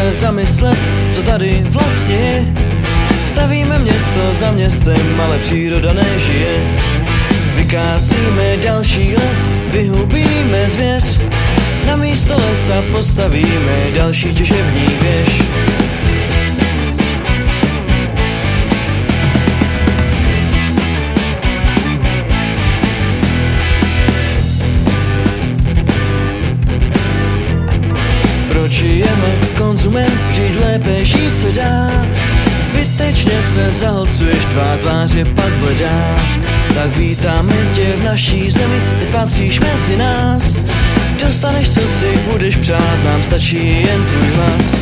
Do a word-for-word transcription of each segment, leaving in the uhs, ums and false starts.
se zamyslet, co tady vlastně. Stavíme město za městem, ale příroda nežije. Vykácíme další les, vyhubíme zvěř. Na místo lesa postavíme další těžební věž. Proč žijeme konzumem, žít lépe žít se dá. Zbytečně se zahlcuješ, tvá tvář je pak bledá. Tak vítáme tě v naší zemi, teď patříš mezi nás. Dostaneš, co si budeš přát, nám stačí jen tvůj hlas.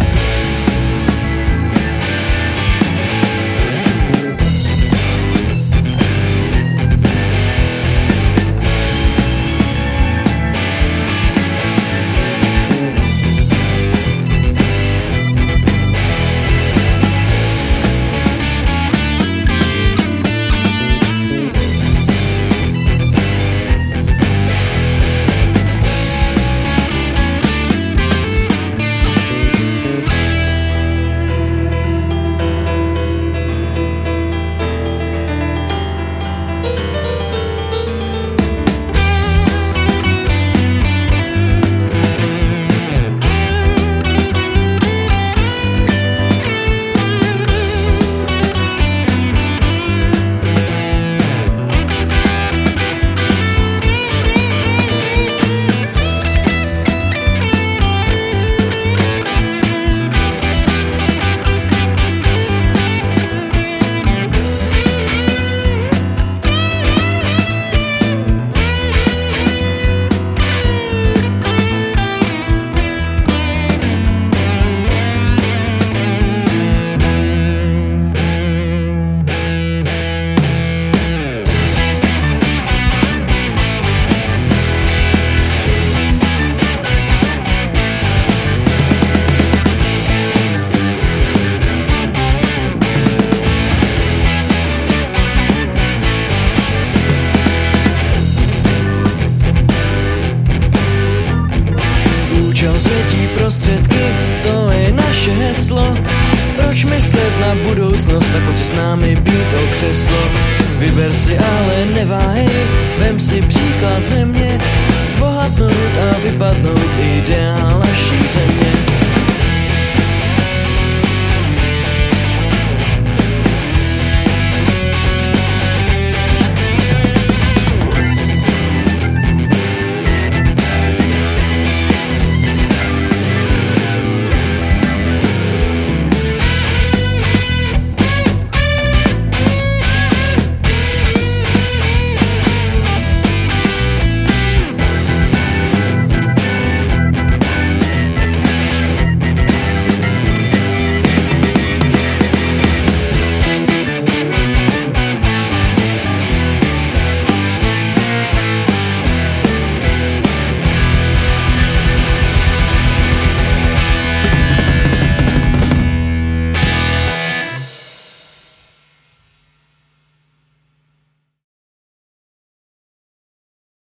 Účel světí prostředky, to je naše heslo. Proč myslet na budoucnost, tak pojď si s námi být o křeslo. Vyber si, ale neváhej, vem si příklad země. Zbohatnout a vypadnout ideál naší země.